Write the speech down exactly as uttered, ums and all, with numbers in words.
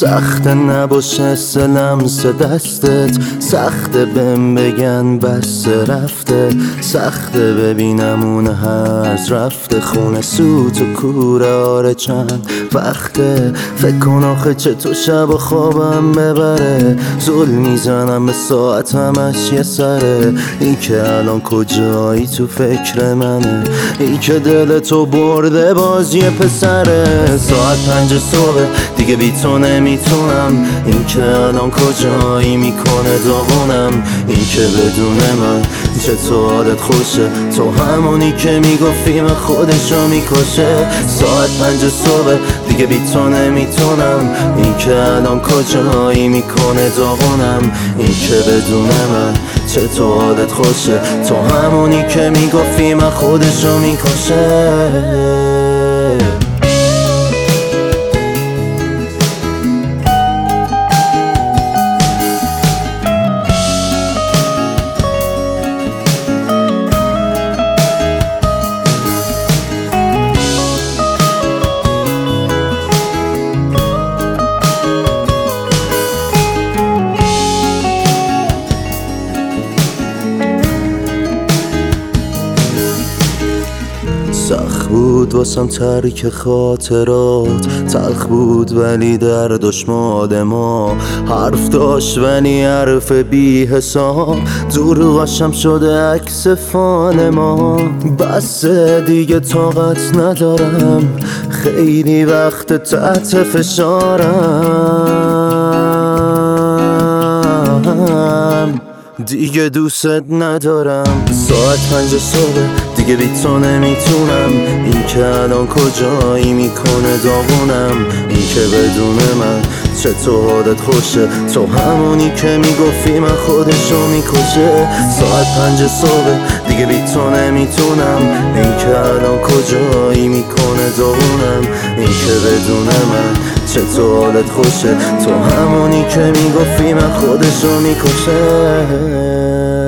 سخت نباشه لمس دستت، سخته بهم بگن بس رفته، سخته ببینم اون هرز رفته، خونه سوت و کوره آره چند وقته. فکر کن آخه چطور شب و خوابم ببره، زل میزنم به ساعت همش یه سره. این که الان کجایی تو فکر منه، این که دل تو برده باز یه پسره. ساعت پنج صبح دیگه بی تو نمیتونم، این که الان کجایی میکنه داغونم. این که بدون من چطور حالت خوشه، تو همونی که میگفتی من خودشو میکشه. ساعت پنج صبح دیگه بی تو نمیتونم، این که الان کجایی میکنه داغونم. این که بدون من چطور حالت خوشه، تو همونی که میگفتی من خودشو میکشه. سخت بود واسم ترک خاطرات، تلخ بود ولی در دشمال ما، حرف داشت ولی حرف بی حساب، دروغشم شده عکس فان ما. بس دیگه طاقت ندارم، خیلی وقت تحت فشارم، دیگه دوست ندارم. ساعت پنج صبح دیگه بی تو نمیتونم، این که الان کجایی میکنه داغونم. این که بدون من چطور حالت خوشه، تو همونی که میگفتی من خودشو میکشه. ساعت پنج صبح دیگه بی تو نمیتونم، این که الان کجایی میکنه داغونم. این که بدون من چطور حالت خوشه، تو همونی که میگفتی من خودشو میکشه.